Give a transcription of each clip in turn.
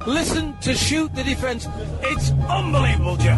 Listen to Shoot the Defence. It's unbelievable, Jeff.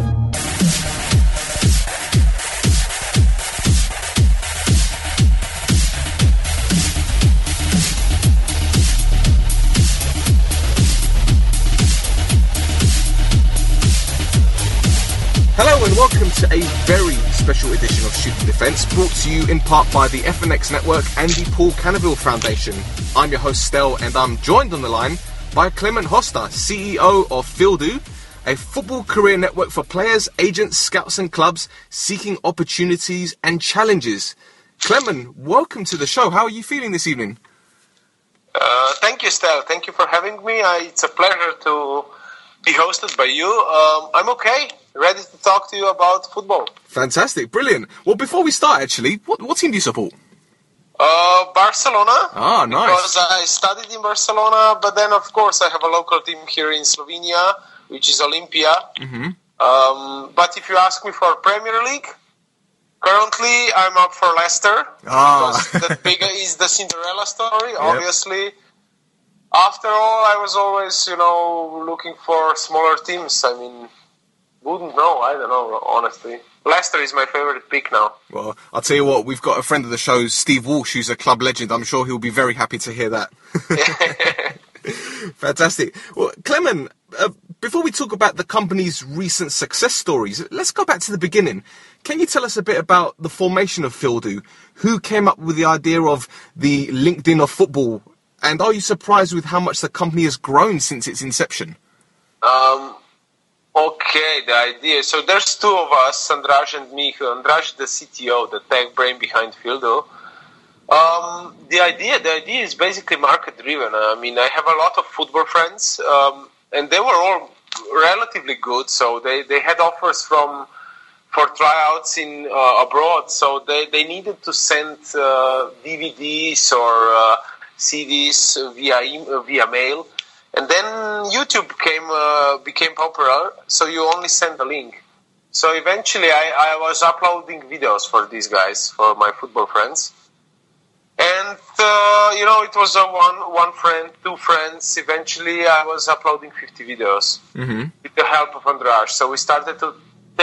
Hello and welcome to a very special edition of Shoot the Defence, brought to you in part by the FNX Network and the Paul Canaville Foundation. I'm your host Stel, and I'm joined on the line by Clement Hosta, CEO of Fieldu, a football career network for players, agents, scouts and clubs seeking opportunities and challenges. Clement, welcome to the show. How are you feeling this evening? Thank you, Stel. Thank you for having me. It's a pleasure to be hosted by you. I'm okay. Ready to talk to you about football. Fantastic, brilliant. Well, before we start, actually, what team do you support? Barcelona. Ah, nice. Because I studied in Barcelona, but then, of course, I have a local team here in Slovenia, which is Olimpia. Mm-hmm. But if you ask me for Premier League, currently I'm up for Leicester. Ah. Because that big is the Cinderella story, obviously. After all, I was always, looking for smaller teams. I mean, wouldn't know. I don't know, honestly. Leicester is my favorite pick now. Well, I'll tell you what, we've got a friend of the show, Steve Walsh, who's a club legend. I'm sure he'll be very happy to hear that. Fantastic. Well, Clement, before we talk about the company's recent success stories, let's go back to the beginning. Can you tell us a bit about the formation of Fieldu? Who came up with the idea of the LinkedIn of football? And are you surprised with how much the company has grown since its inception? Okay, the idea. So there's two of us, Andraž and me. Andraž, the CTO, the tech brain behind Fieldu. The idea is basically market driven. I mean, I have a lot of football friends, and they were all relatively good. So they had offers for tryouts in abroad. So they needed to send DVDs or CDs via mail. And then YouTube became popular, so you only send a link. So eventually I was uploading videos for these guys, for my football friends. And, it was one friend, two friends. Eventually I was uploading 50 videos with the help of Andraž. So we started to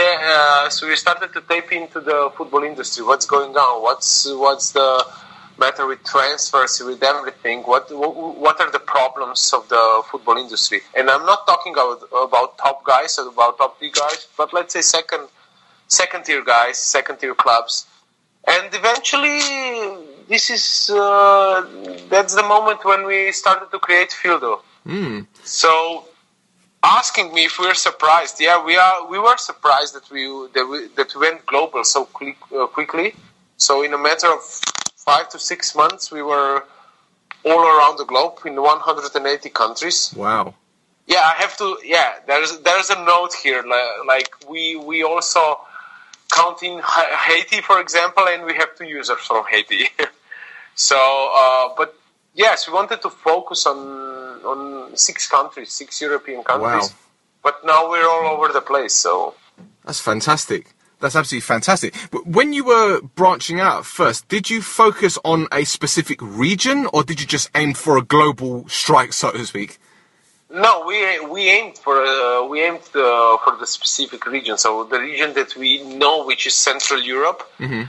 tap into the football industry. What's going on? What's the matter with transfers, with everything? What are the problems of the football industry? And I'm not talking about top guys or about top league guys, but let's say second tier guys, second tier clubs. And eventually, this is that's the moment when we started to create Fieldu. So, asking me if we're surprised, we were surprised that we went global so quickly. So in a matter of 5 to 6 months, we were all around the globe in 180 countries. Wow. Yeah, I have to. Yeah, there's a note here. Like we also count in Haiti, for example, and we have 2 users from Haiti. So, but yes, we wanted to focus on 6 countries, 6 European countries. Wow. But now we're all over the place. So that's fantastic. That's absolutely fantastic. But when you were branching out first, did you focus on a specific region, or did you just aim for a global strike, so to speak? No, we aimed for the specific region. So the region that we know, which is Central Europe, and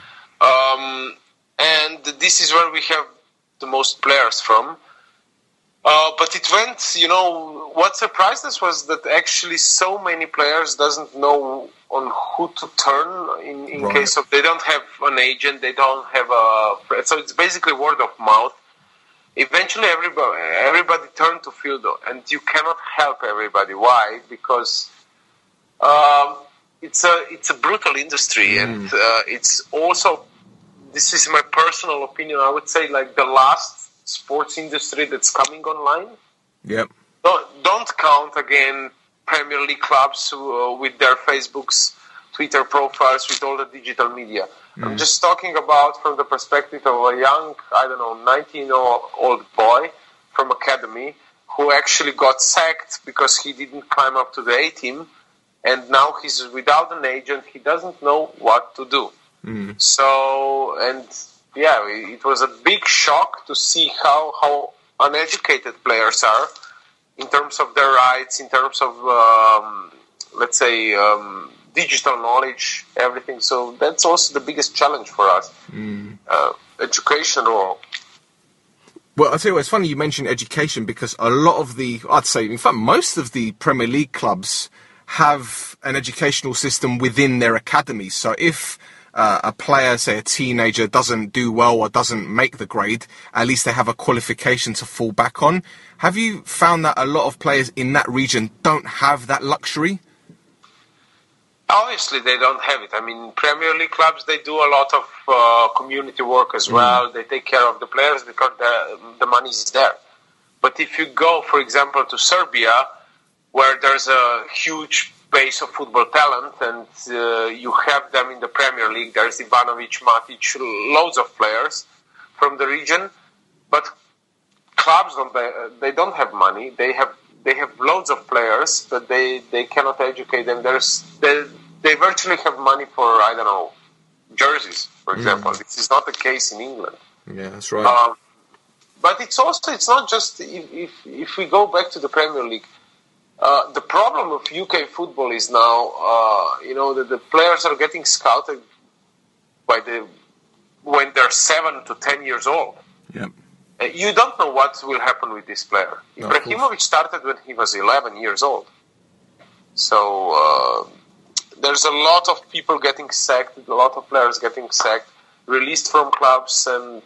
this is where we have the most players from. But it went, what surprised us was that actually so many players doesn't know on who to turn in case of they don't have an agent, they don't have so it's basically word of mouth. Eventually everybody turned to Fieldu, and you cannot help everybody. Why? Because it's a brutal industry, and it's also, this is my personal opinion, I would say, like the last sports industry that's coming online. Yep. Don't count again Premier League clubs with their Facebooks, Twitter profiles, with all the digital media. I'm just talking about from the perspective of a young, 19-year-old boy from academy who actually got sacked because he didn't climb up to the A team, and now he's without an agent. He doesn't know what to do. So, and it was a big shock to see how uneducated players are, in terms of their rights, in terms of, let's say, digital knowledge, everything. So that's also the biggest challenge for us, education role. Well, I'll tell you what, it's funny you mentioned education, because a lot of I'd say, in fact, most of the Premier League clubs have an educational system within their academies. So if a player, say a teenager, doesn't do well or doesn't make the grade, at least they have a qualification to fall back on. Have you found that a lot of players in that region don't have that luxury? Obviously, they don't have it. I mean, Premier League clubs, they do a lot of community work as well. They take care of the players because the money is there. But if you go, for example, to Serbia, where there's a huge base of football talent, and you have them in the Premier League, there's Ivanovic, Matic, loads of players from the region. But clubs, they don't have money. They have loads of players, but they cannot educate them. They virtually have money for, I don't know, jerseys, for example. This is not the case in England. Yeah, that's right. But it's not just, if we go back to the Premier League, the problem of UK football is now, that the players are getting scouted when they're 7 to 10 years old. Yep. You don't know what will happen with this player. No, Ibrahimovic started when he was 11 years old. So there's a lot of people getting sacked, a lot of players getting sacked, released from clubs, and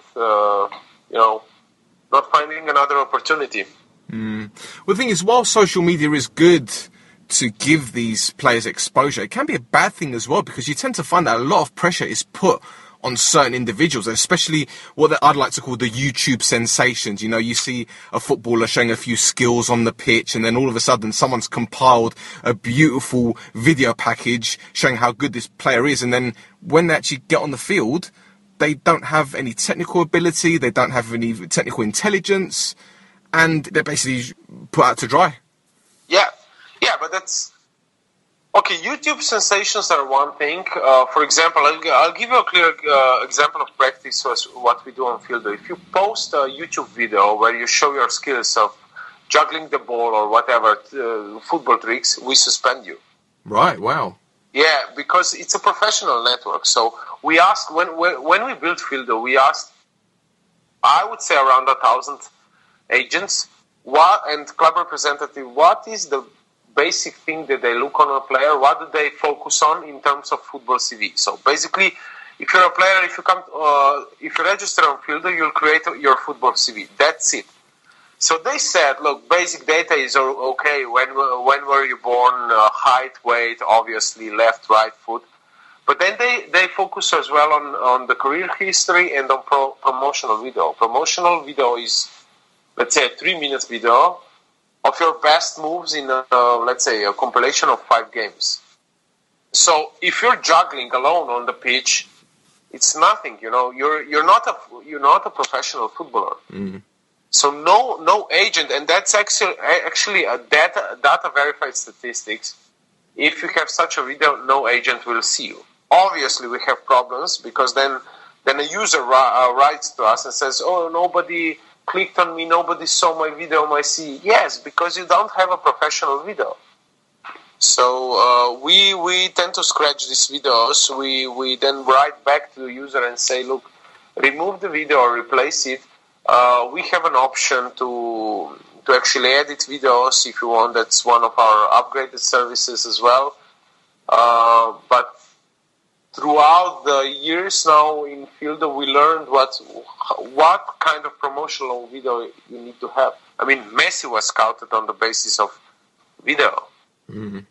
not finding another opportunity. Well, the thing is, while social media is good to give these players exposure, it can be a bad thing as well, because you tend to find that a lot of pressure is put on certain individuals, especially what I'd like to call the YouTube sensations. You see a footballer showing a few skills on the pitch, and then all of a sudden someone's compiled a beautiful video package showing how good this player is, and then when they actually get on the field, they don't have any technical ability, they don't have any technical intelligence, and they're basically put out to dry. Yeah, but that's... Okay, YouTube sensations are one thing. For example, I'll give you a clear example of practice as what we do on field. If you post a YouTube video where you show your skills of juggling the ball or whatever, football tricks, we suspend you. Right, wow. Yeah, because it's a professional network. So we asked, when we built Fieldo, we asked, I would say around 1,000 agents and club representative, what is the basic thing that they look on a player, what do they focus on in terms of football CV. So basically, if you're a player, if you register on Fieldo, you'll create your football CV. That's it. So they said, look, basic data is okay. When were you born? Height, weight, obviously, left, right foot. But then they focus as well on the career history and on promotional video. Promotional video is, let's say, a 3-minute video of your best moves in, let's say, a compilation of 5 games. So if you're juggling alone on the pitch, it's nothing. You're not a professional footballer. So no agent, and that's actually a data verified statistics. If you have such a video, no agent will see you. Obviously, we have problems because then a user writes to us and says, "Oh, nobody clicked on me, nobody saw my video on my CV." Yes, because you don't have a professional video. So we tend to scratch these videos. We then write back to the user and say, look, remove the video or replace it. We have an option to actually edit videos if you want. That's one of our upgraded services as well. But throughout the years now in Fieldo, we learned what kind of promotional video you need to have. I mean, Messi was scouted on the basis of video. Mm-hmm.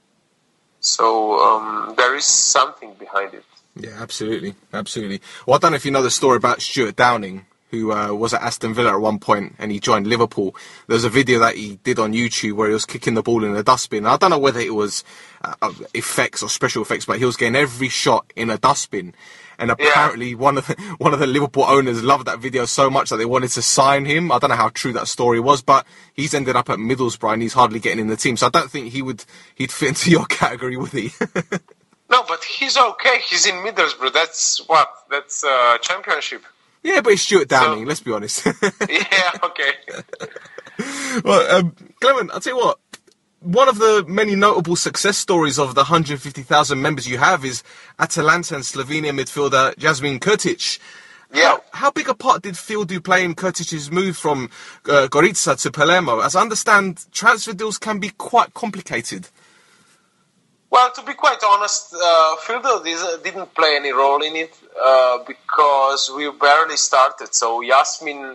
So there is something behind it. Yeah, absolutely. Well, I don't know if you know the story about Stuart Downing, who was at Aston Villa at one point and he joined Liverpool. There's a video that he did on YouTube where he was kicking the ball in a dustbin. I don't know whether it was effects or special effects, but he was getting every shot in a dustbin. And apparently one of the Liverpool owners loved that video so much that they wanted to sign him. I don't know how true that story was, but he's ended up at Middlesbrough and he's hardly getting in the team. So I don't think he'd fit into your category, would he? No, but he's okay. He's in Middlesbrough. That's Championship. Yeah, but it's Stuart Downing, let's be honest. Yeah, okay. Well, Clement, I'll tell you what. One of the many notable success stories of the 150,000 members you have is Atalanta and Slovenia midfielder Jasmin Kurtic. Yeah. How big a part did Fildu play in Kurtic's move from Gorica to Palermo? As I understand, transfer deals can be quite complicated. Well, to be quite honest, Fildo didn't play any role in it because we barely started. So Jasmin,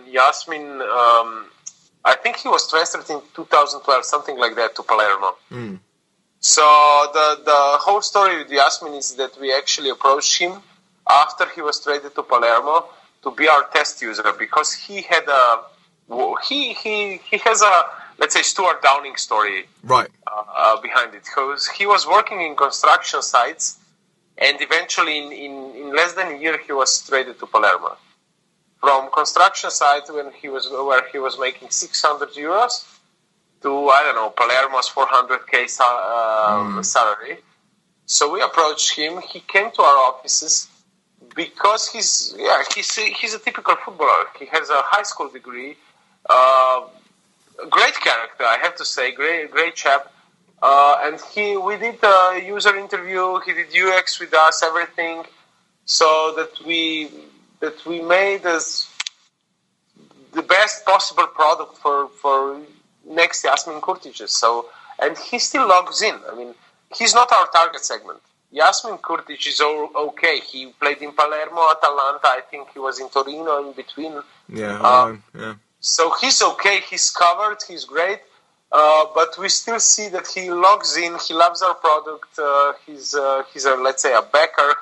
I think he was transferred in 2012, something like that, to Palermo. So the whole story with Jasmin is that we actually approached him after he was traded to Palermo to be our test user because he had he has a, let's say, Stuart Downing story behind it. Because he was working in construction sites, and eventually in less than a year he was traded to Palermo. From construction site where he was making 600 euros to, I don't know, Palermo's 400k salary. So we approached him. He came to our offices because he's a typical footballer. He has a high school degree, great character, I have to say, great chap. And we did a user interview. He did UX with us, everything, so that we made the best possible product for next Jasmin Kurtic. So, and he still logs in. I mean, he's not our target segment. Jasmin Kurtic is okay. He played in Palermo, Atalanta. I think he was in Torino in between. Yeah. So he's okay. He's covered. He's great. But we still see that he logs in. He loves our product. He's a, let's say, a backer.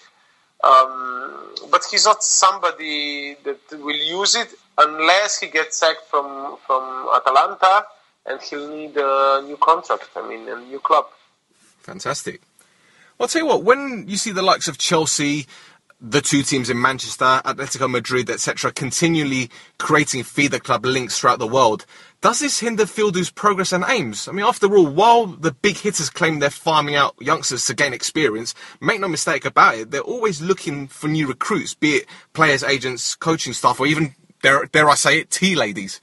But he's not somebody that will use it unless he gets sacked from Atalanta and he'll need a new contract. I mean, a new club. Fantastic. Well, I'll tell you what, when you see the likes of Chelsea, the two teams in Manchester, Atletico Madrid, etc., continually creating feeder club links throughout the world, does this hinder Fildu's progress and aims? I mean, after all, while the big hitters claim they're farming out youngsters to gain experience, make no mistake about it, they're always looking for new recruits, be it players, agents, coaching staff, or even, dare I say it, tea ladies.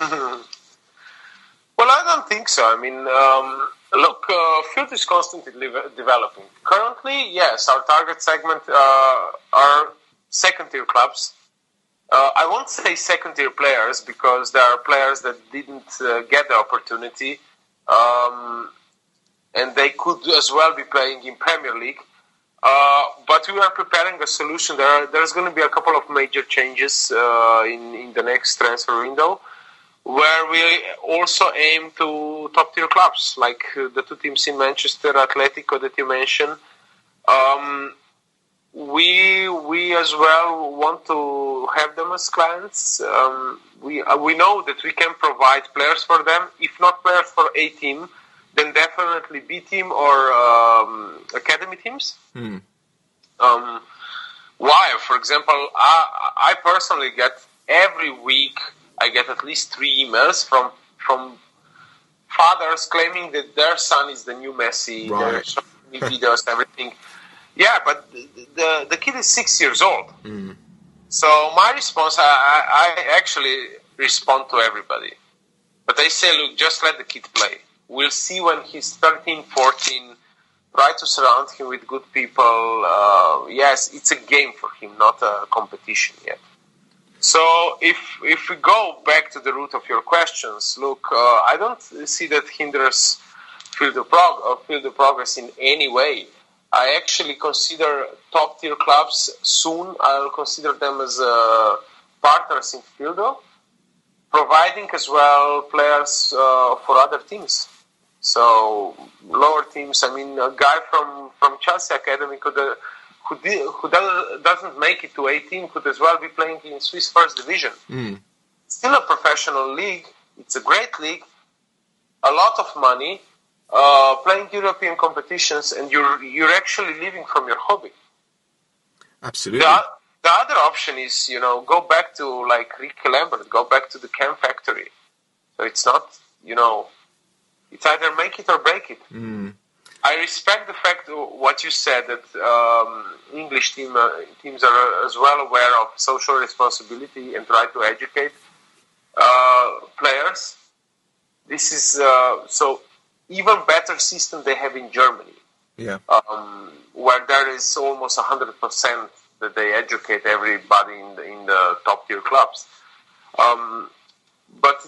Well, I don't think so. I mean, look, Fildu is constantly developing. Currently, yes, our target segment are second-tier clubs. I won't say second-tier players because there are players that didn't get the opportunity, and they could as well be playing in Premier League. But we are preparing a solution. There's going to be a couple of major changes in the next transfer window, where we also aim to top-tier clubs, like the two teams in Manchester, Atletico that you mentioned. We as well want to have them as clients. We know that we can provide players for them. If not players for A team, then definitely B team or academy teams. Why? For example, I personally get every week, I get at least 3 emails from fathers claiming that their son is the new Messi. Right. They're showing me videos, everything. Yeah, but the kid is 6 years old. So my response, I actually respond to everybody. But I say, look, just let the kid play. We'll see when he's 13, 14. Try to surround him with good people. Yes, it's a game for him, not a competition yet. So if we go back to the root of your questions, look, I don't see that hinders Fildu progress in any way. I actually consider top-tier clubs soon. I'll consider them as partners in Fildu, providing as well players for other teams. So lower teams. I mean, a guy from Chelsea Academy who doesn't make it to 18 could as well be playing in Swiss First Division. Still a professional league. It's a great league. A lot of money. Playing European competitions, and you're actually living from your hobby. Absolutely. The other option is, go back to like Ricky Lambert, go back to the Cam Factory. So it's not, it's either make it or break it. I respect the fact what you said that English teams are as well aware of social responsibility and try to educate players. This is so even better system they have in Germany. Yeah. Where there is almost 100% that they educate everybody in the top tier clubs. But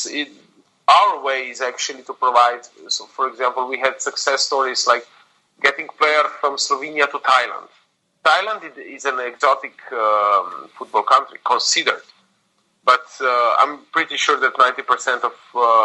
our way is actually to provide. So, for example, we had success stories like getting players from Slovenia to Thailand. Thailand is an exotic football country, considered. But I'm pretty sure that 90% of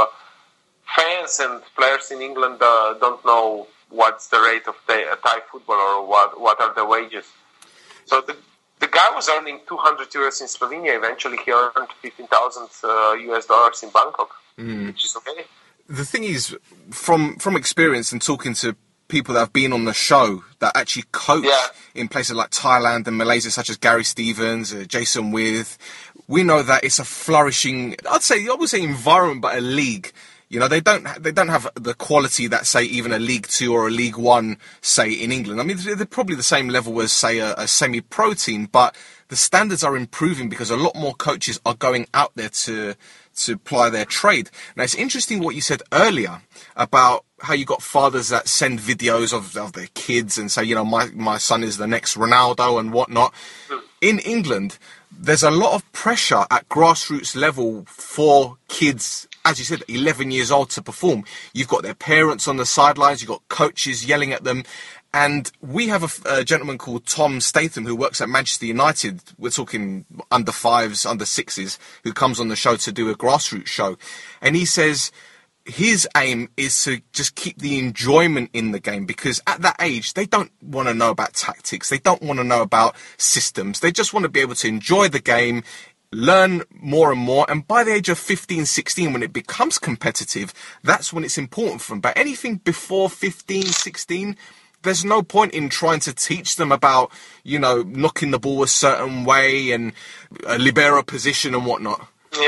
fans and players in England don't know what's the rate of Thai football or what are the wages. So the guy was earning 200 euros in Slovenia. Eventually, he earned $15,000 in Bangkok, which is okay. The thing is, from experience and talking to people that have been on the show that actually coach in places like Thailand and Malaysia, such as Gary Stevens, Jason With, we know that it's a flourishing, I would say environment, but a league. You know, they don't have the quality that, say, even a League 2 or a League 1, say, in England. I mean, they're probably the same level as, say, a semi-pro team, but the standards are improving because a lot more coaches are going out there to ply their trade. Now, it's interesting what you said earlier about how you got fathers that send videos of their kids and say, you know, my son is the next Ronaldo and whatnot. In England, there's a lot of pressure at grassroots level for kids, as you said, 11 years old to perform. You've got their parents on the sidelines, you've got coaches yelling at them. And we have a gentleman called Tom Statham who works at Manchester United. We're talking under 5s, under 6s, who comes on the show to do a grassroots show. And he says his aim is to just keep the enjoyment in the game, because at that age, they don't want to know about tactics. They don't want to know about systems. They just want to be able to enjoy the game, learn more and more, and by the age of 15, 16, when it becomes competitive, that's when it's important for them. But anything before 15, 16, there's no point in trying to teach them about, you know, knocking the ball a certain way and a libero position and whatnot.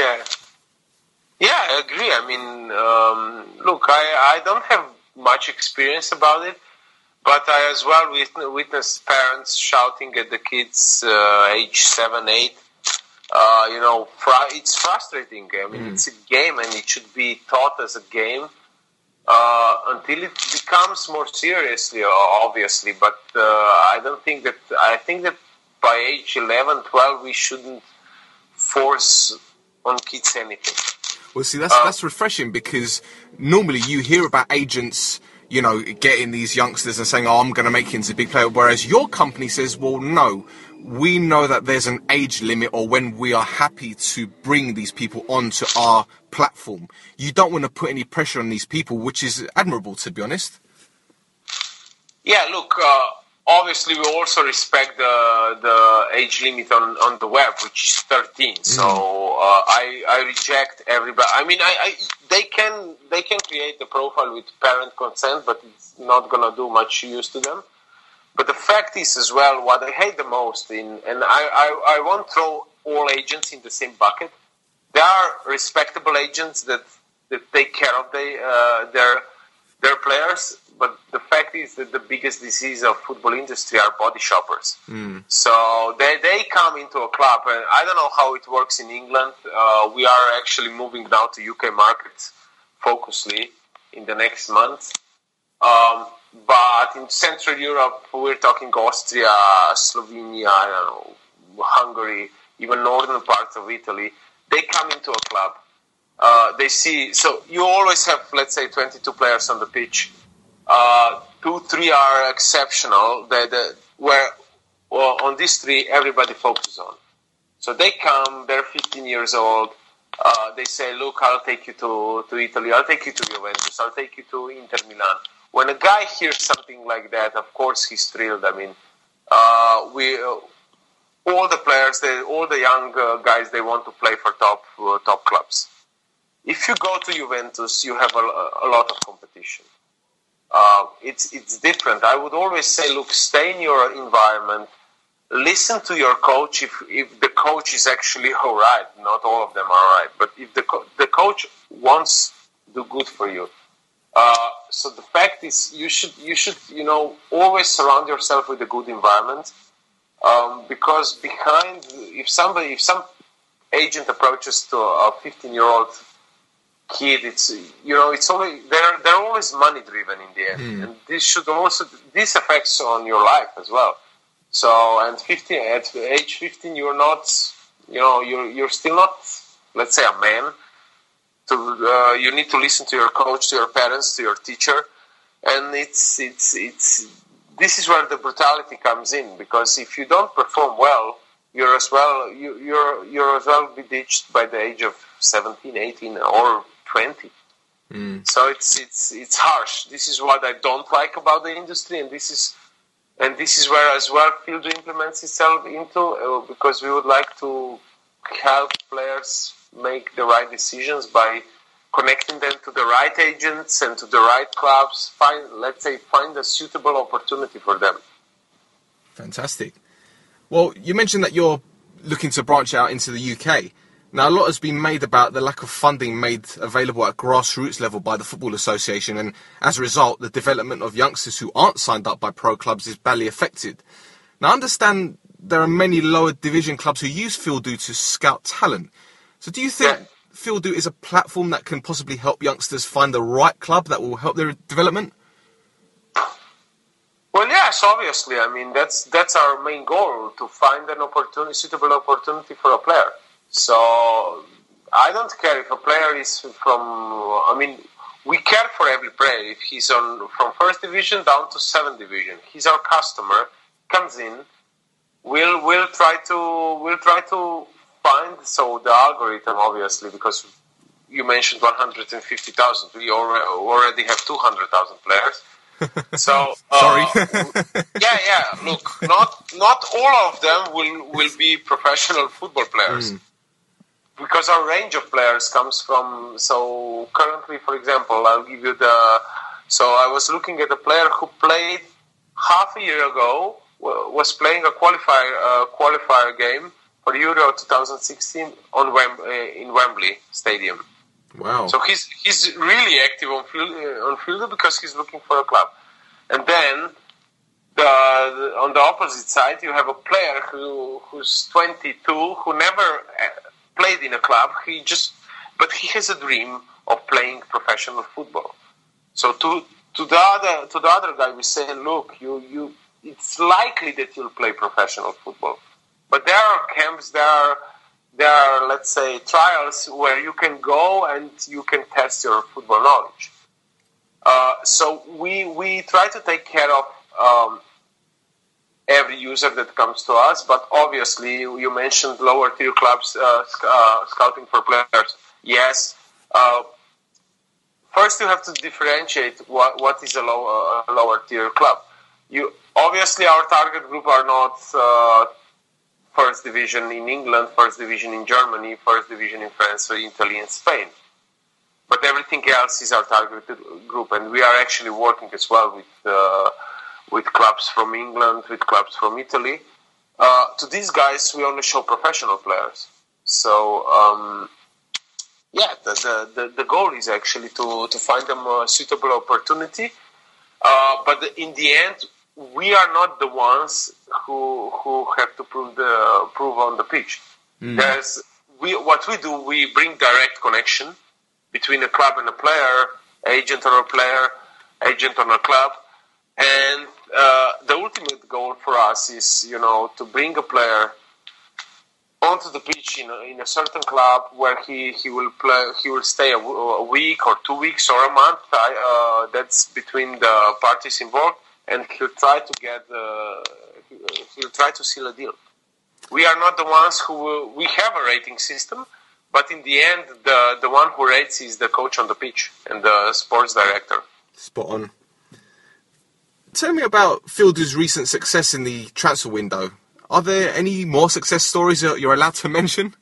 Yeah, I agree. I mean, look, I don't have much experience about it, but I as well witnessed parents shouting at the kids age 7, 8. You know, it's frustrating. I mean, it's a game and it should be taught as a game until it becomes more seriously, obviously. But I think that by age 11, 12, we shouldn't force on kids anything. Well, see, that's refreshing, because normally you hear about agents, you know, getting these youngsters and saying, oh, I'm going to make you into a big player. Whereas your company says, well, no, we know that there's an age limit, or when we are happy to bring these people onto our platform. You don't want to put any pressure on these people, which is admirable, to be honest. Yeah, look, obviously we also respect the age limit on the web, which is 13. So I reject everybody. I mean, they can create the profile with parent consent, but it's not gonna do much use to them. But the fact is as well, what I hate the most and I won't throw all agents in the same bucket. There are respectable agents that take care of their players. But the fact is that the biggest disease of football industry are body shoppers. So they come into a club, and I don't know how it works in England. We are actually moving now to UK markets focusedly in the next month. But in Central Europe, we're talking Austria, Slovenia, I don't know, Hungary, even northern parts of Italy. They come into a club. They see, so you always have, let's say, 22 players on the pitch. 2, 3 are exceptional. Where on these 3 everybody focuses on. So they come, they're 15 years old. They say, "Look, I'll take you to Italy. I'll take you to Juventus. I'll take you to Inter Milan." When a guy hears something like that, of course he's thrilled. I mean, all the players, all the young guys, they want to play for top clubs. If you go to Juventus, you have a lot of competition. It's different. I would always say, look, stay in your environment. Listen to your coach if the coach is actually all right. Not all of them are all right, but if the coach wants to do good for you. So the fact is, you should always surround yourself with a good environment, because if some agent approaches to a 15-year-old kid, it's it's only they're always money driven in the end, and this affects on your life as well. So, and at age 15, you're not, you're still not, let's say, a man. You need to listen to your coach, to your parents, to your teacher, and it's this is where the brutality comes in, because if you don't perform well, you're as well be ditched by the age of 17, 18, or 20. So it's harsh. This is what I don't like about the industry, and this is where as well Field implements itself into, because we would like to help players make the right decisions by connecting them to the right agents and to the right clubs. Find a suitable opportunity for them. Fantastic. Well, you mentioned that you're looking to branch out into the UK. Now, a lot has been made about the lack of funding made available at grassroots level by the Football Association, and as a result, the development of youngsters who aren't signed up by pro clubs is badly affected. Now, I understand there are many lower division clubs who use Fieldu to scout talent. So do you think Fieldu is a platform that can possibly help youngsters find the right club that will help their development? Well, yes, obviously. I mean, that's our main goal, to find an suitable opportunity for a player. So I don't care if a player is from. I mean, we care for every player. If he's from first division down to 7th division, he's our customer. Comes in, we'll try to find the algorithm, obviously, because you mentioned 150,000. We already have 200,000 players. So sorry. Look, not all of them will be professional football players. Because our range of players comes from, so currently, for example, I'll give you so I was looking at a player who played half a year ago, was playing a qualifier game for Euro 2016 in Wembley Stadium. Wow. So he's really active on field because he's looking for a club. And then on the opposite side, you have a player who's 22, who never played in a club. But he has a dream of playing professional football. So to the other guy, we say, look, it's likely that you'll play professional football, but there are camps, there are let's say trials where you can go and you can test your football knowledge. So we try to take care of every user that comes to us, but obviously you mentioned lower tier clubs scouting for players. Yes. First, you have to differentiate what is a lower tier club. Obviously, our target group are not first division in England, first division in Germany, first division in France, or Italy, and Spain. But everything else is our target group, and we are actually working as well with clubs from England, with clubs from Italy. To these guys, we only show professional players. So, the goal is actually to find them a suitable opportunity. But in the end, we are not the ones who have to prove on the pitch. What we do, we bring direct connection between a club and a player, agent on a player, agent on a club, and the ultimate goal for us is, to bring a player onto the pitch in a certain club where he will play. He will stay a week or 2 weeks or a month. That's between the parties involved, and he'll try to seal a deal. We are not the ones we have a rating system, but in the end, the one who rates is the coach on the pitch and the sports director. Spot on. Tell me about Fieldu's recent success in the transfer window. Are there any more success stories that you're allowed to mention?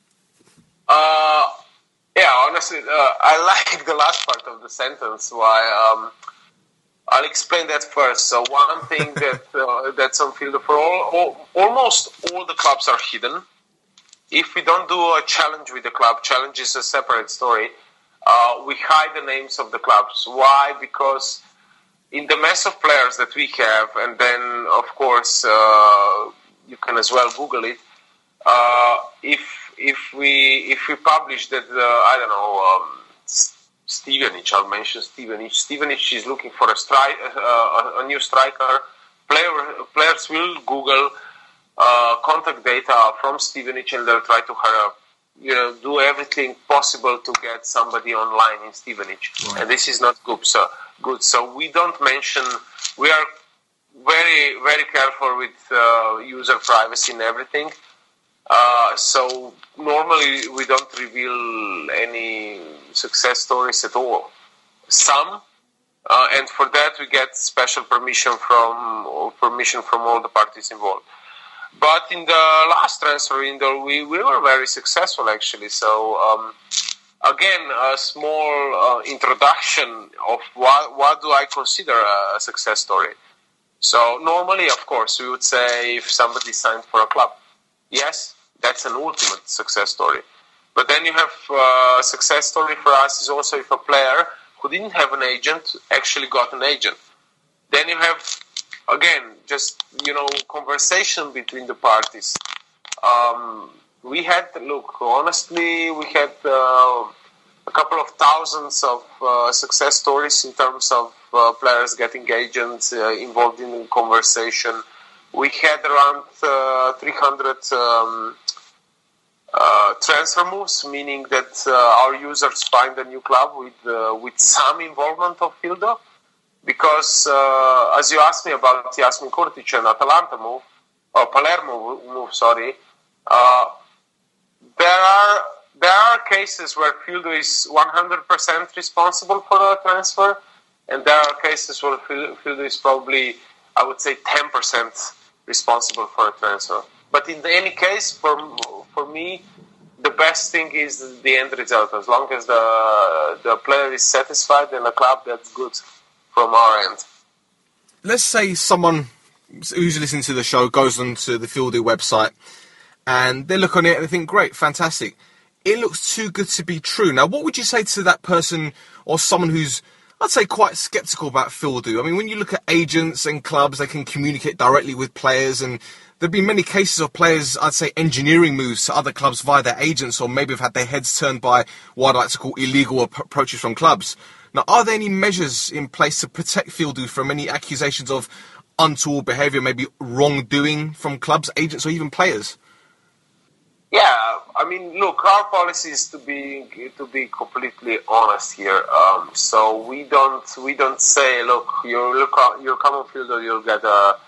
Honestly, I like the last part of the sentence. Why? I'll explain that first. So one thing that's on Fieldu, for almost all the clubs are hidden. If we don't do a challenge with the club, challenge is a separate story. We hide the names of the clubs. Why? Because in the mess of players that we have, and then of course you can as well Google it. If we publish that Stevenage. I'll mention Stevenage. Stevenage is looking for a new striker. Players will Google contact data from Stevenage, and they'll try to do everything possible to get somebody online in Stevenage. Right. And this is not good. So we don't mention. We are very, very careful with user privacy and everything. So normally we don't reveal any success stories at all. Some, and for that we get special permission from all the parties involved. But in the last transfer window, we were very successful actually. So again, a small introduction of what do I consider a success story. So normally, of course, we would say if somebody signed for a club, yes, that's an ultimate success story. But then you have a success story for us is also if a player who didn't have an agent actually got an agent. Then you have, again, just, conversation between the parties. Honestly, we had a couple of thousands of success stories in terms of players getting agents involved in conversation. We had around 300 transfer moves, meaning that our users find a new club with some involvement of Fildo. Because as you asked me about Jasmin Kurtic and Atalanta move, or Palermo move, sorry, there are cases where Fildo is 100% responsible for a transfer, and there are cases where Fildo is probably, I would say, 10% responsible for a transfer. But in any case, for me, the best thing is the end result. As long as the player is satisfied and a club, that's good from our end. Let's say someone who's listening to the show goes onto the Fildo website and they look on it and they think, great, fantastic. It looks too good to be true. Now, what would you say to that person or someone who's, I'd say, quite sceptical about Fildo? I mean, when you look at agents and clubs, they can communicate directly with players, and there've been many cases of players, I'd say, engineering moves to other clubs via their agents, or maybe have had their heads turned by what I'd like to call illegal approaches from clubs. Now, are there any measures in place to protect Fildo from any accusations of untoward behaviour, maybe wrongdoing from clubs, agents, or even players? Yeah, I mean, look, our policy is to be completely honest here. So we don't say, look, you come on Fildo, you'll get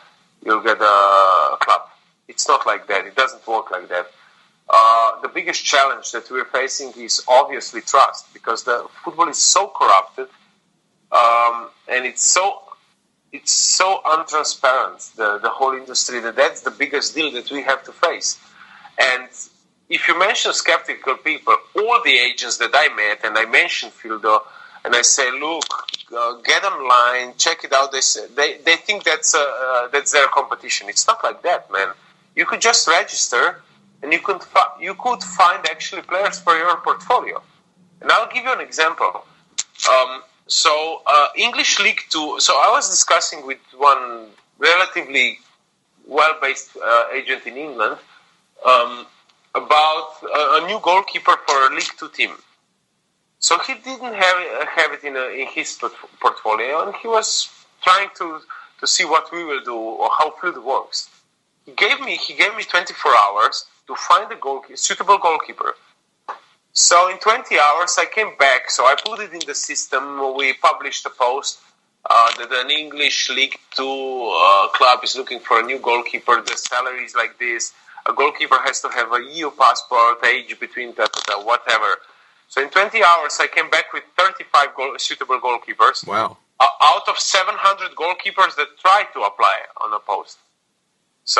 a club. It's not like that. It doesn't work like that. The biggest challenge that we're facing is obviously trust, because the football is so corrupted, and it's so untransparent, the whole industry, that's the biggest deal that we have to face. And if you mention skeptical people, all the agents that I met, and I mentioned Fildo, and I say, look, get online, check it out. They think that's their competition. It's not like that, man. You could just register, and you could find actually players for your portfolio. And I'll give you an example. English League 2. So I was discussing with one relatively well-based agent in England about a new goalkeeper for a League 2 team. So he didn't have it in his portfolio, and he was trying to see what we will do or how Fildo works. He gave me 24 hours to find a suitable goalkeeper. So in 20 hours I came back, so I put it in the system. We published a post that an English League 2 club is looking for a new goalkeeper. The salary is like this. A goalkeeper has to have a EU passport, age between whatever. So in 20 hours, I came back with 35 suitable goalkeepers. Wow. Out of 700 goalkeepers that tried to apply on a post. So,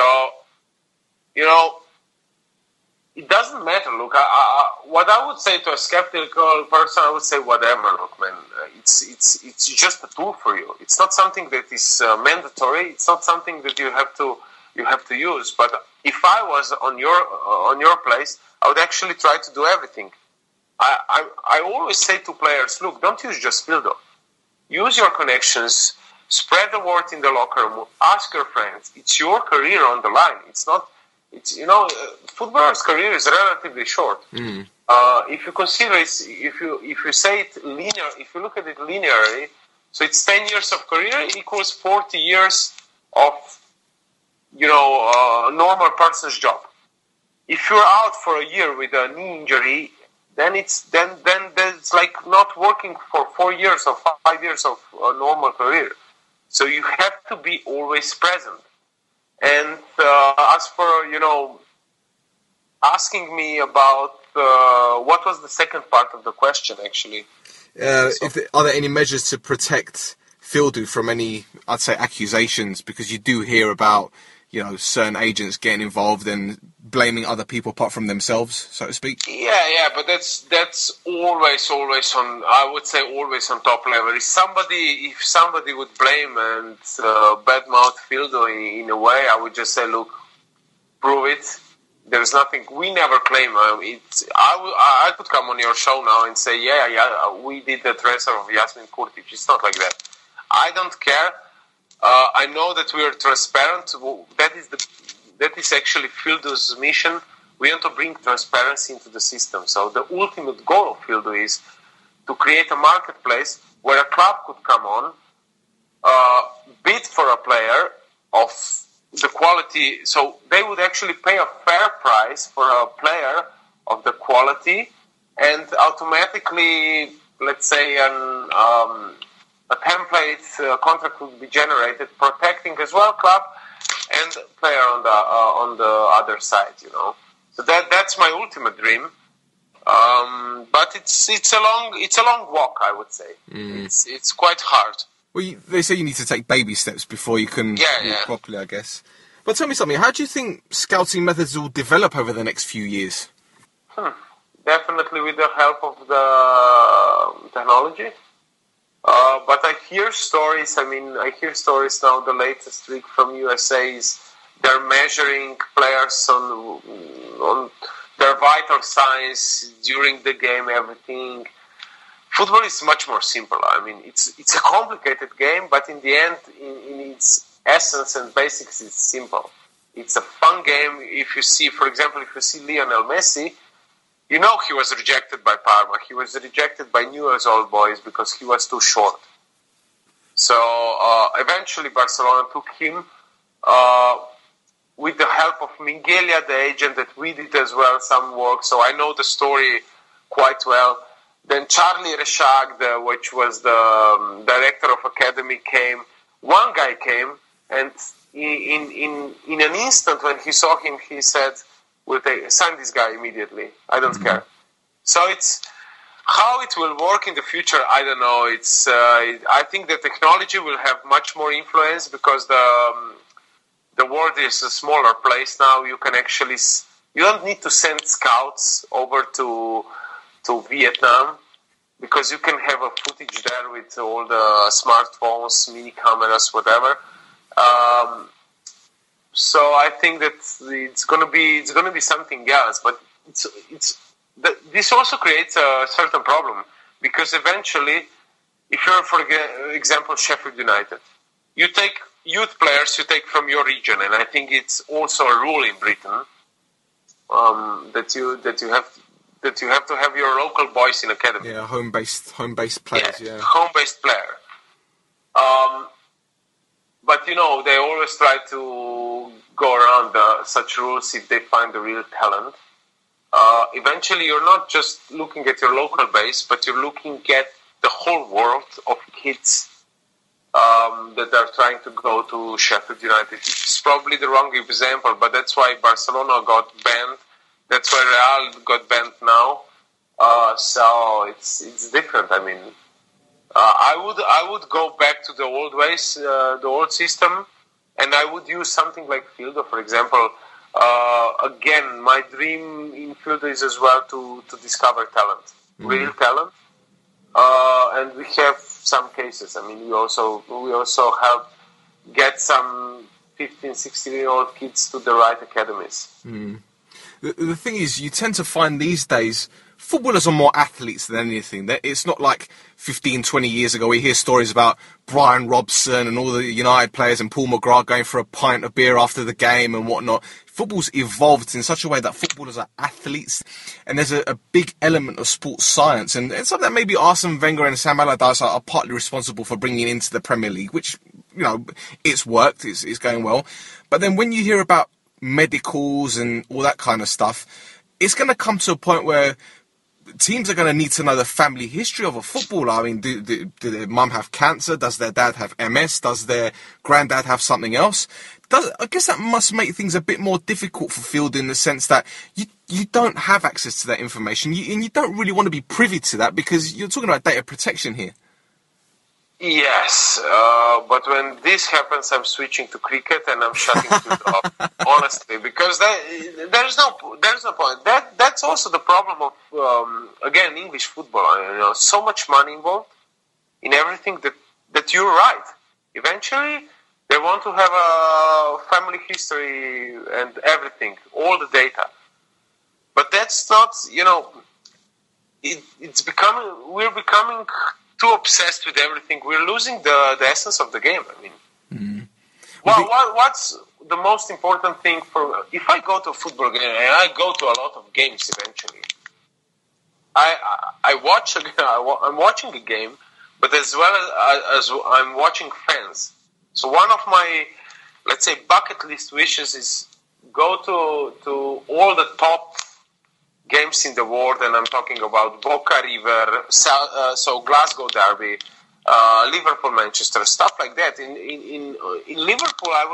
it doesn't matter. Look, what I would say to a skeptical person, I would say, whatever. Look, man, it's just a tool for you. It's not something that is mandatory. It's not something that you have to use. But if I was on your place, I would actually try to do everything. I always say to players, look, don't use just Fildo. Use your connections, spread the word in the locker room, ask your friends. It's your career on the line. It's not It's footballer's career is relatively short. If you consider it, if you say it linear, if you look at it linearly, so it's 10 years of career equals 40 years of a normal person's job. If you're out for a year with a knee injury, then it's like not working for 4 years or 5 years of a normal career. So you have to be always present. And as for asking me about what was the second part of the question, actually? Are there any measures to protect Fildu from any, I'd say, accusations? Because you do hear about certain agents getting involved and blaming other people apart from themselves, so to speak. Yeah, but that's always on. I would say always on top level. If somebody would blame and badmouth Fildu in a way, I would just say, look, prove it. There's nothing. We never claim it. I could come on your show now and say, yeah, we did the transfer of Jasmin Kurtic. It's not like that. I don't care. I know that we are transparent. That is actually Fildu's mission. We want to bring transparency into the system. So the ultimate goal of Fildu is to create a marketplace where a club could come on, bid for a player of the quality. So they would actually pay a fair price for a player of the quality, and automatically, let's say, a template contract would be generated, protecting as well club and player on the other side. So that's my ultimate dream. But it's a long walk, I would say. It's quite hard. Well, they say you need to take baby steps before you can walk properly, I guess. But tell me something. How do you think scouting methods will develop over the next few years? Definitely with the help of the technology. But I hear stories. I hear stories now. The latest leak from USA is they're measuring players on their vital signs during the game. Everything. Football is much more simple. It's a complicated game, but in the end, in its essence and basics, it's simple. It's a fun game. If you see, for example, Lionel Messi. He was rejected by Parma. He was rejected by Newell's Old Boys because he was too short. So eventually Barcelona took him with the help of Minguelia, the agent, that we did as well some work. So I know the story quite well. Then Charlie Reshag, which was the director of academy, came. One guy came, and in an instant when he saw him, he said, "We'll sign this guy immediately. I don't care." So it's how it will work in the future. I don't know. I think the technology will have much more influence because the world is a smaller place now. You don't need to send scouts over to Vietnam because you can have a footage there with all the smartphones, mini cameras, whatever. So I think that it's gonna be something else, but this also creates a certain problem because eventually, if you're, for example, Sheffield United, you take youth players you take from your region, and I think it's also a rule in Britain that you have to have your local boys in academy. Yeah, home-based players. Yeah. Home-based player. But they always try to go around such rules if they find the real talent. Eventually, you're not just looking at your local base, but you're looking at the whole world of kids that are trying to go to Sheffield United. It's probably the wrong example, but that's why Barcelona got banned. That's why Real got banned now. So it's different. I would go back to the old ways, the old system, and I would use something like Fildo, for example. Again, my dream in Fildo is as well to discover talent, real talent, and we have some cases. We also help get some 15, 16-year-old kids to the right academies. The thing is, you tend to find these days footballers are more athletes than anything. It's not like 15, 20 years ago we hear stories about Brian Robson and all the United players and Paul McGrath going for a pint of beer after the game and whatnot. Football's evolved in such a way that footballers are athletes, and there's a big element of sports science, and it's something that maybe Arsene Wenger and Sam Allardyce are partly responsible for bringing into the Premier League, which, it's worked, it's going well. But then when you hear about medicals and all that kind of stuff, it's going to come to a point where teams are going to need to know the family history of a footballer. I mean, do their mum have cancer? Does their dad have MS? Does their granddad have something else? I guess that must make things a bit more difficult for Field in the sense that you don't have access to that information, and you don't really want to be privy to that because you're talking about data protection here. Yes, but when this happens, I'm switching to cricket and I'm shutting Field off, honestly, because there's no point. That's also the problem of again English football. So much money involved in everything that you're right. Eventually, they want to have a family history and everything, all the data. But that's not, we're becoming too obsessed with everything. We're losing the essence of the game. I mean, what's the most important thing if I go to a football game, and I go to a lot of games eventually, I'm watching a game, but as well as I'm watching fans. So one of my, let's say, bucket list wishes is go to all the top games in the world, and I'm talking about Boca River, so Glasgow Derby, Liverpool Manchester, stuff like that. In Liverpool, I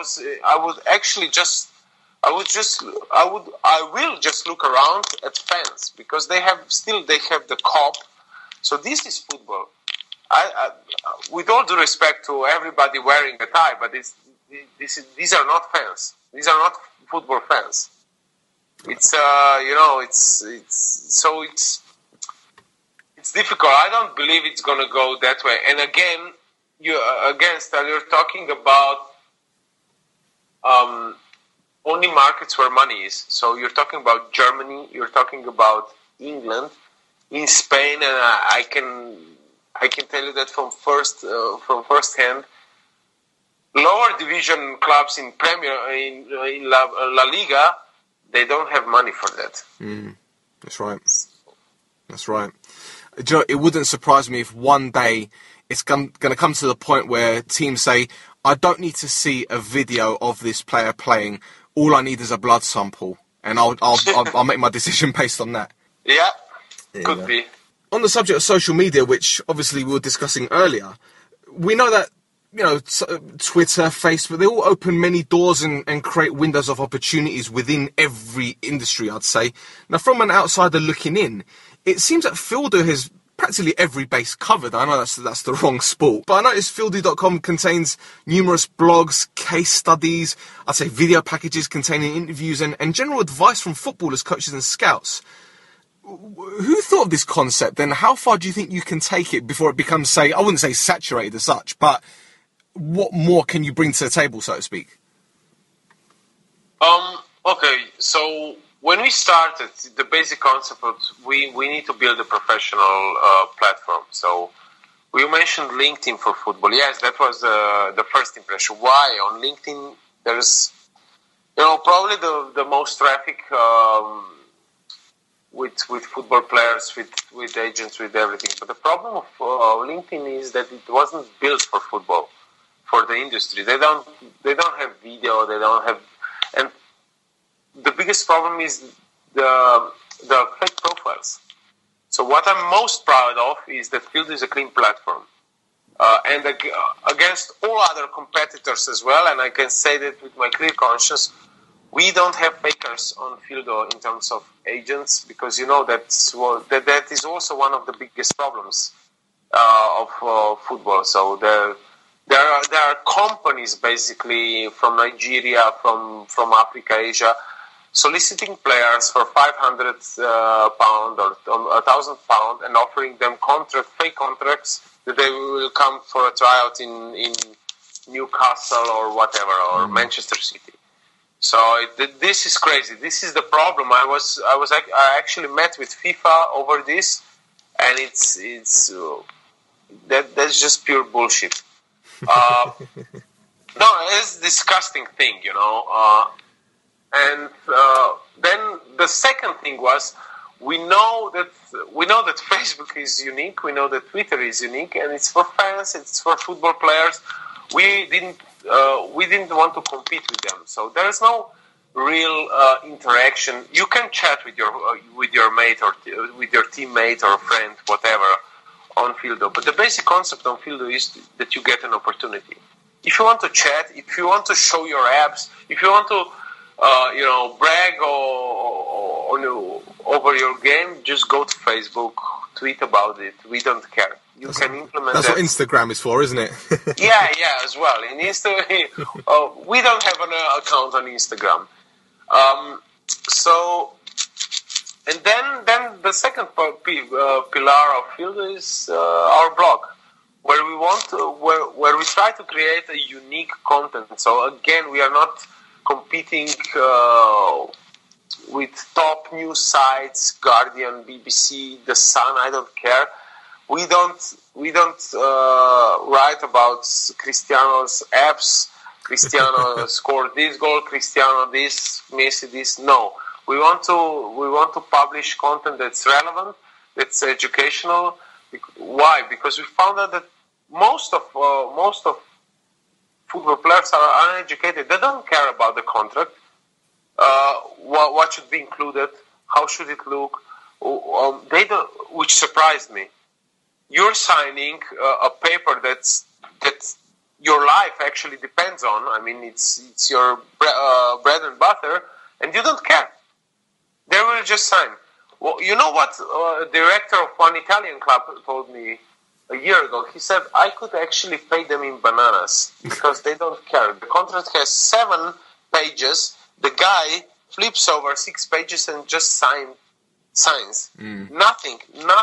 will just look around at fans because they have the Kop. So this is football. With all due respect to everybody wearing a tie, but these are not fans. These are not football fans. It's difficult. I don't believe it's going to go that way. And again, you're talking about only markets where money is. So you're talking about Germany. You're talking about England, in Spain, and I can tell you that from first hand. Lower division clubs in La Liga, they don't have money for that. That's right. It wouldn't surprise me if one day it's going to come to the point where teams say, I don't need to see a video of this player playing. All I need is a blood sample, and I'll make my decision based on that. Yeah, could be. On the subject of social media, which obviously we were discussing earlier, we know that Twitter, Facebook, they all open many doors and create windows of opportunities within every industry, I'd say. Now, from an outsider looking in, it seems that Fieldo has practically every base covered. I know that's the wrong sport, but I noticed Fieldo.com contains numerous blogs, case studies, I'd say video packages containing interviews and general advice from footballers, coaches and scouts. Who thought of this concept, and how far do you think you can take it before it becomes, I wouldn't say saturated as such, but what more can you bring to the table, so to speak? Okay, so when we started, the basic concept was we need to build a professional platform. So we mentioned LinkedIn for football. Yes, that was the first impression. Why? On LinkedIn, there's probably the most traffic with football players, with agents, with everything. But the problem of LinkedIn is that it wasn't built for football, for the industry. They don't have video. They don't have, and the biggest problem is the fake profiles. So what I'm most proud of is that Field is a clean platform, and against all other competitors as well. And I can say that with my clear conscience, we don't have fakers on Fieldo in terms of agents, because that is also one of the biggest problems of football. So there are companies basically from Nigeria, from Africa, Asia, soliciting players for £500 or £1,000 and offering them fake contracts that they will come for a tryout in Newcastle or whatever, or Manchester City. So this is crazy. This is the problem. I actually met with FIFA over this, and that's just pure bullshit. No, it's a disgusting thing, And then the second thing was, we know that Facebook is unique. We know that Twitter is unique, and it's for fans. It's for football players. We didn't want to compete with them. So there is no real interaction. You can chat with your mate or with your teammate or friend, whatever, on Fieldo. But the basic concept on Fieldo is that you get an opportunity. If you want to chat, if you want to show your apps, if you want to brag over your game, just go to Facebook, tweet about it. We don't care. You can implement that. That's what Instagram is for, isn't it? yeah, as well. In we don't have an account on Instagram. And then the second pillar of Fieldo is our blog, where we try to create a unique content. So again, we are not competing with top news sites, Guardian, BBC, The Sun. I don't care. We don't write about Cristiano's apps. Cristiano scored this goal. Cristiano this, Messi this. No, we want to publish content that's relevant, that's educational. Why? Because we found out that most of football players are uneducated. They don't care about the contract. What should be included? How should it look? They don't, which surprised me. You're signing a paper that your life actually depends on. I mean, it's your bread and butter, and you don't care. They will just sign. Well, you know what? The director of one Italian club told me a year ago. He said, I could actually pay them in bananas because they don't care. The contract has 7 pages. The guy flips over 6 pages and just signs. Nothing,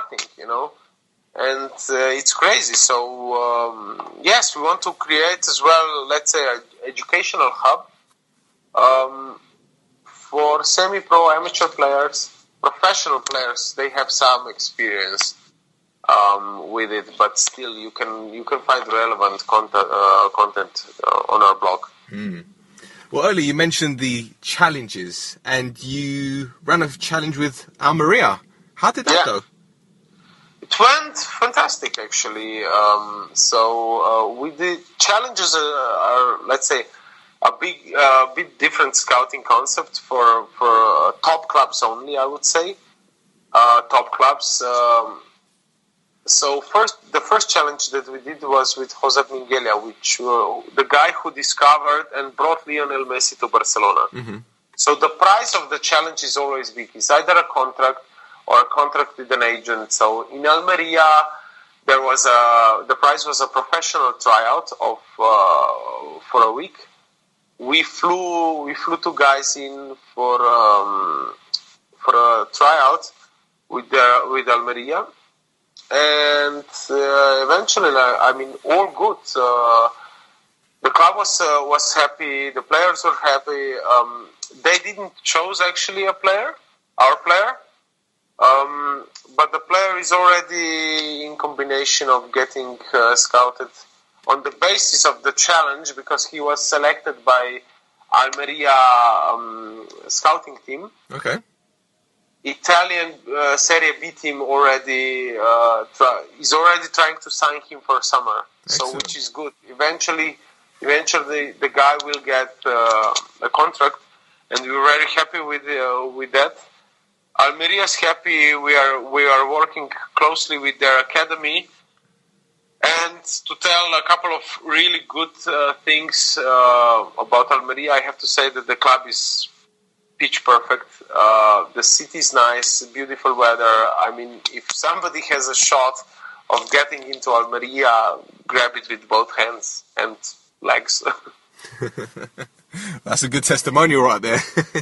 And it's crazy. So, yes, we want to create as well, let's say, an educational hub for semi-pro amateur players, professional players. They have some experience with it, but still you can find relevant content on our blog. Well, earlier you mentioned the challenges, and you ran a challenge with Almeria. How did that go? It went fantastic, actually. With the challenges are, let's say, a bit different scouting concept for top clubs only, I would say. Top clubs. So the first challenge that we did was with Josep Minguella, which the guy who discovered and brought Lionel Messi to Barcelona. Mm-hmm. So the price of the challenge is always big. It's either a contract or a contract with an agent. So in Almeria, the price was a professional tryout for a week. We flew 2 guys in for a tryout with Almeria. And eventually, all good. The club was happy. The players were happy. They didn't choose actually our player, but the player is already in combination of getting scouted on the basis of the challenge, because he was selected by Almeria scouting team. Okay. Italian Serie B team is already trying to sign him for summer. Excellent. So which is good. Eventually the guy will get a contract, and we're very happy with that. Almeria is happy. We are working closely with their academy, and to tell a couple of really good things about Almeria, I have to say that the club is pitch perfect. The city is nice, beautiful weather. I mean, if somebody has a shot of getting into Almeria, grab it with both hands and legs. That's a good testimonial right there.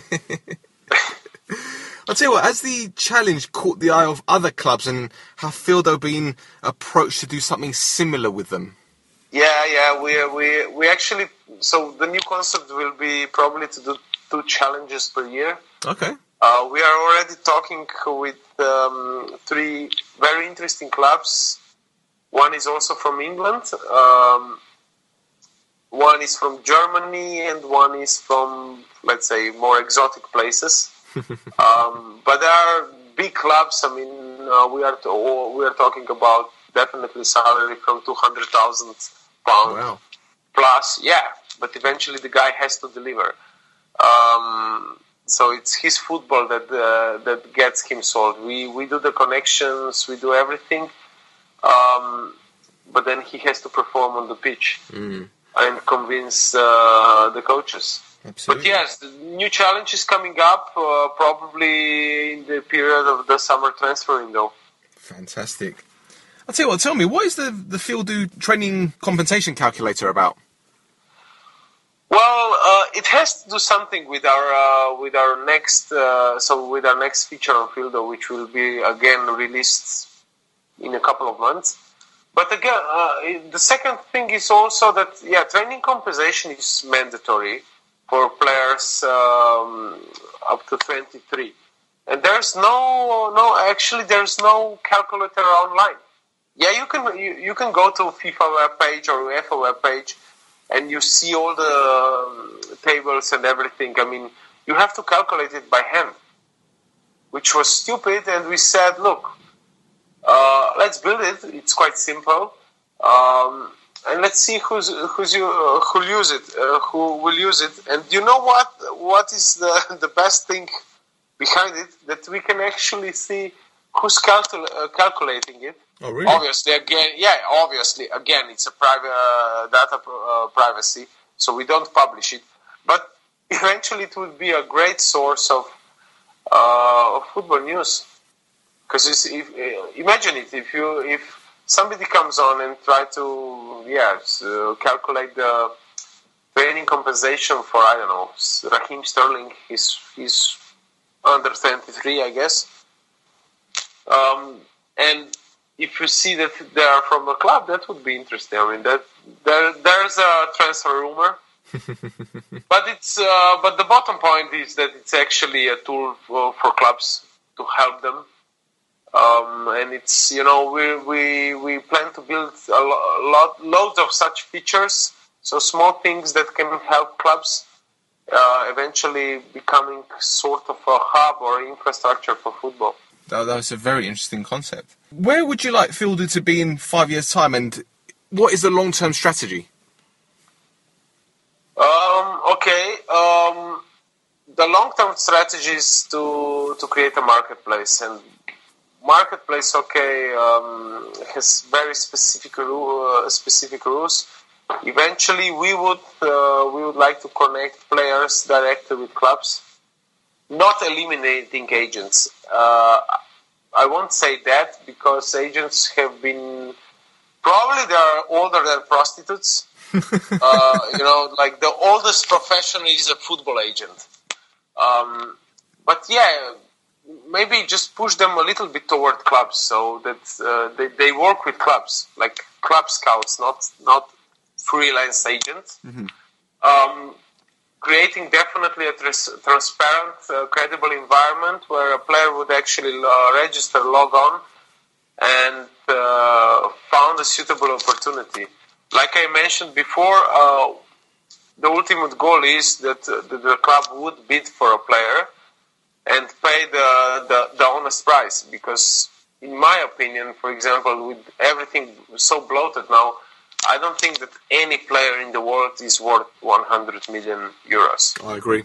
I'll tell you what, has the challenge caught the eye of other clubs, and have Fieldo been approached to do something similar with them? Yeah. We actually, so the new concept will be probably to do 2 challenges per year. Okay. We are already talking with 3 very interesting clubs. One is also from England, one is from Germany, and one is from, let's say, more exotic places. But there are big clubs. I mean, we are talking about definitely salary from £200,000 Wow. plus. Yeah, but eventually the guy has to deliver. So it's his football that gets him sold. We do the connections, we do everything, but then he has to perform on the pitch and convince the coaches. Absolutely. But yes, the new challenge is coming up, probably in the period of the summer transfer window. Fantastic. I'll tell you what, tell me, what is the Fildu training compensation calculator about? Well, it has to do something with our next feature on Fildo, which will be again released in a couple of months. But again, the second thing is also that training compensation is mandatory for players up to 23, and there's no calculator online. Yeah, you can go to FIFA webpage or UEFA webpage, and you see all the tables and everything. I mean, you have to calculate it by hand, which was stupid. And we said, look, let's build it. It's quite simple, and let's see who will use it. And you know what? What is the best thing behind it? That we can actually see who's calculating it. Oh, really? Obviously, again, it's a private data privacy, so we don't publish it. But eventually, it would be a great source of football news. Because imagine it, if somebody comes on and try to calculate the training compensation for, I don't know, Raheem Sterling, he's under 23, I guess, and if you see that they are from a club, that would be interesting. I mean, there's a transfer rumor, but the bottom point is that it's actually a tool for clubs to help them, and it's we plan to build loads of such features, so small things that can help clubs eventually becoming sort of a hub or infrastructure for football. That was a very interesting concept. Where would you like Fildu to be in 5 years' time, and what is the long-term strategy? The long-term strategy is to create a marketplace, and marketplace has very specific rules. Eventually, we would like to connect players directly with clubs. Not eliminating agents. I won't say that because agents have been probably they are older than prostitutes. Like the oldest profession is a football agent. But maybe just push them a little bit toward clubs so that they work with clubs, like club scouts, not freelance agents. Mm-hmm. Creating definitely a transparent, credible environment where a player would actually register, log on, and found a suitable opportunity. Like I mentioned before, the ultimate goal is that the club would bid for a player and pay the honest price. Because, in my opinion, for example, with everything so bloated now, I don't think that any player in the world is worth 100 million euros. I agree.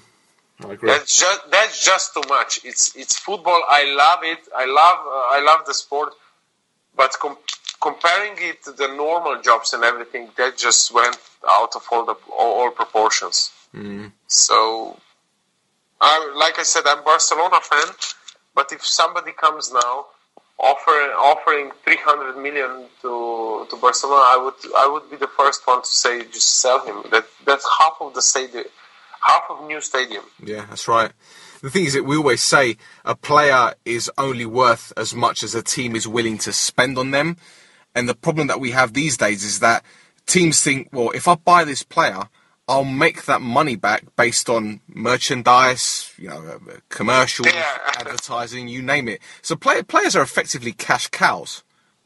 That's just too much. It's football. I love it. I love the sport. But comparing it to the normal jobs and everything, that just went out of all proportions. Mm. So, like I said, I'm Barcelona fan. But if somebody comes now offering 300 million to Barcelona, I would be the first one to say just sell him. That's half of the stadium, half of new stadium. Yeah, that's right. The thing is that we always say a player is only worth as much as a team is willing to spend on them. And the problem that we have these days is that teams think, well, if I buy this player, I'll make that money back based on merchandise, commercials, advertising, you name it. So players are effectively cash cows.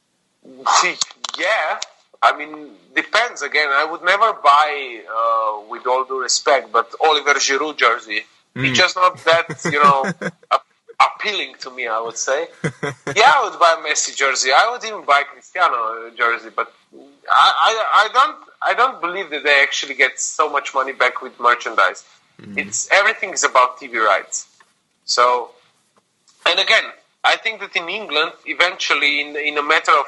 Yeah, I mean, depends. Again, I would never buy, with all due respect, but Oliver Giroud jersey. It's just not that, appealing to me, I would say. Yeah, I would buy a Messi jersey. I would even buy Cristiano jersey, but I don't believe that they actually get so much money back with merchandise. Everything is about TV rights. So, and again, I think that in England, eventually, in a matter of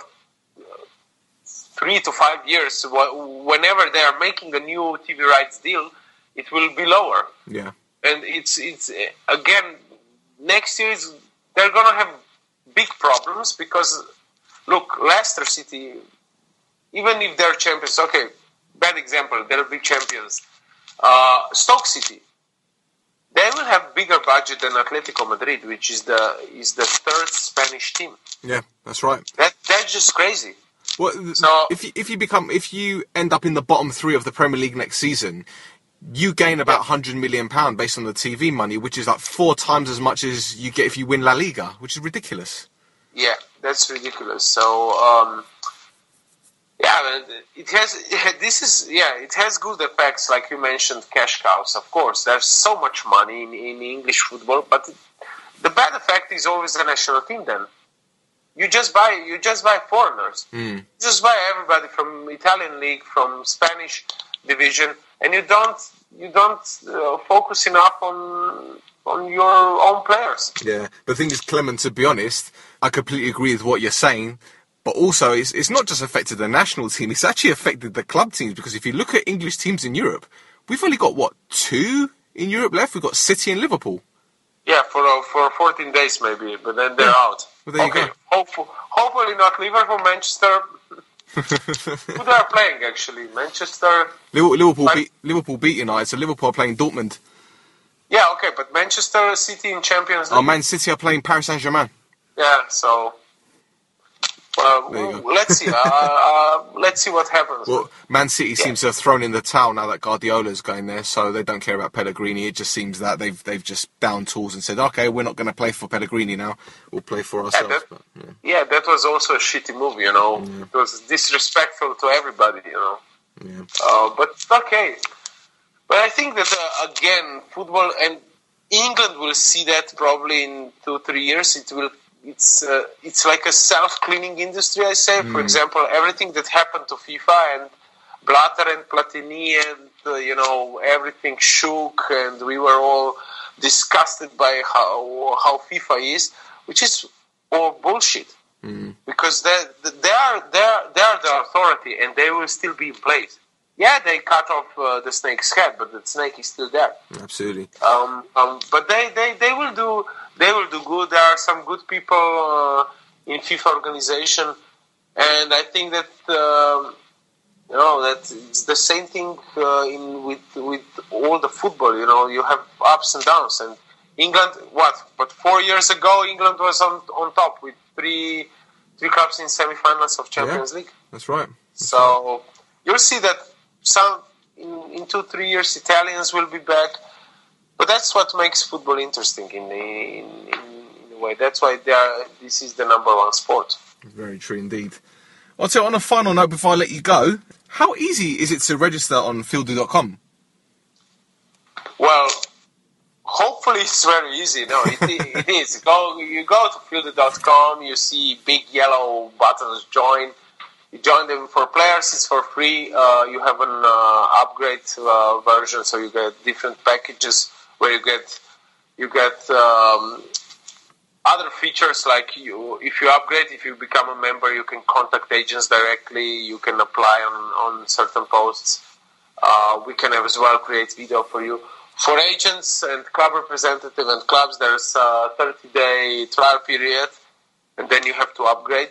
3 to 5 years, whenever they are making a new TV rights deal, it will be lower. Yeah. And it's again, next year they're going to have big problems because, look, Leicester City, even if they're champions, okay, bad example, they're big champions. Stoke City, they will have bigger budget than Atletico Madrid, which is the third Spanish team. Yeah, that's right. That's just crazy. Well, so if you end up in the bottom 3 of the Premier League next season, you gain about £100 million based on the TV money, which is like 4 times as much as you get if you win La Liga, which is ridiculous. Yeah, that's ridiculous. So, it has good effects, like you mentioned, cash cows. Of course, there's so much money in English football, but the bad effect is always the national team. Then you just buy foreigners. You just buy everybody from Italian league, from Spanish division, and you don't focus enough on your own players. Yeah, the thing is, Clement, to be honest, I completely agree with what you're saying. But also, it's not just affected the national team, it's actually affected the club teams, because if you look at English teams in Europe, we've only got, 2 in Europe left? We've got City and Liverpool. Yeah, for 14 days maybe, but then they're out. Well, there you go. Hopefully not Liverpool, Manchester. Who they are playing, actually? Manchester? Liverpool beat United, so Liverpool are playing Dortmund. Yeah, okay, but Manchester City in Champions League. Oh, Man City are playing Paris Saint-Germain. Yeah, so... let's see. Let's see what happens. Well, Man City seems to have thrown in the towel now that Guardiola's going there, so they don't care about Pellegrini. It just seems that they've just down tools and said, okay, we're not going to play for Pellegrini now. We'll play for ourselves. That was also a shitty move, It was disrespectful to everybody, Yeah. But okay. But I think that again, football and England will see that probably in 2-3 years. It's like a self-cleaning industry, I say. For example, everything that happened to FIFA and Blatter and Platini and, everything shook and we were all disgusted by how FIFA is, which is all bullshit. Because they are the authority and they will still be in place. Yeah, they cut off the snake's head, but the snake is still there. Absolutely. But they will do good. There are some good people in FIFA organization, and I think that that it's the same thing with all the football. You have ups and downs. And England, But 4 years ago, England was on top with three clubs in semi-finals of Champions League. That's right. So you'll see that in 2-3 years Italians will be back. But that's what makes football interesting in a way. That's why this is the number 1 sport. Very true indeed. Also, on a final note before I let you go, how easy is it to register on Fieldo.com? Well, hopefully it's very easy. No, it is. You go to Fieldo.com, you see big yellow buttons, join. You join them. For players, it's for free. You have an upgrade version, so you get different packages where you get other features like if you upgrade, if you become a member, you can contact agents directly. You can apply on certain posts. We can as well create video for you. For agents and club representative and clubs, there's a 30-day trial period, and then you have to upgrade.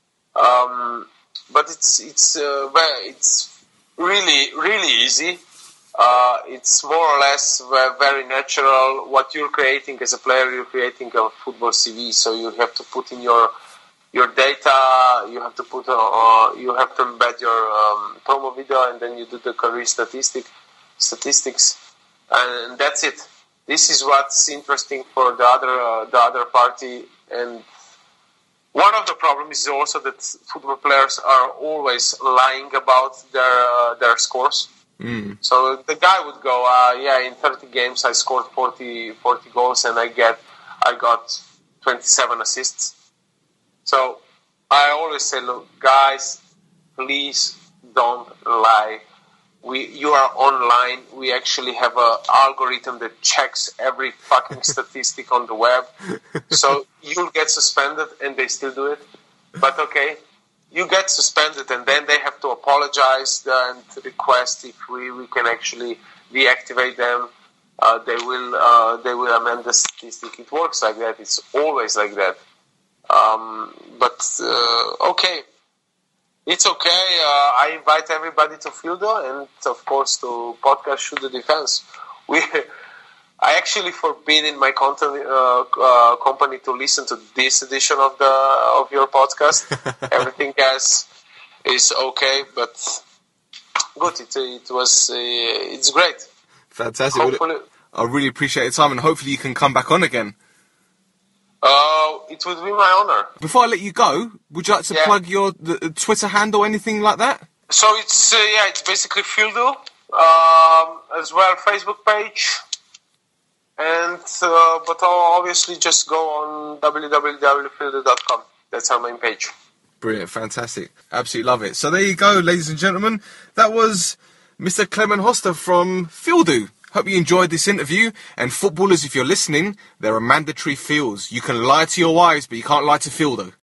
But it's really, really easy. It's more or less very natural. What you're creating as a player, you're creating a football CV. So you have to put in your data. You have to you have to embed your promo video, and then you do the career statistic. statistics, and that's it. This is what's interesting for the other party. And one of the problems is also that football players are always lying about their scores. So the guy would go, in 30 games I scored 40 goals and I got 27 assists. So I always say, look, guys, please don't lie. You are online. We actually have an algorithm that checks every fucking statistic on the web. So you'll get suspended and they still do it. But okay, you get suspended and then they have to apologize and request if we can actually deactivate them. They will amend the statistic. It works like that. It's always like that. Okay. It's okay. I invite everybody to Fieldo and, of course, to podcast Shoot the Defense. I actually forbidden my company to listen to this edition of your podcast. Everything else is okay, but good. It's great. Fantastic. Hopefully, I really appreciate your time, and hopefully you can come back on again. It would be my honor. Before I let you go, would you like to plug your Twitter handle, anything like that? So it's basically Fieldo, as well Facebook page, and but I'll obviously just go on www.fieldo.com. That's our main page. Brilliant, fantastic, absolutely love it. So there you go, ladies and gentlemen. That was Mr. Clement Hoster from Fieldo. Hope you enjoyed this interview. And footballers, if you're listening, there are mandatory fields. You can lie to your wives, but you can't lie to Fieldo.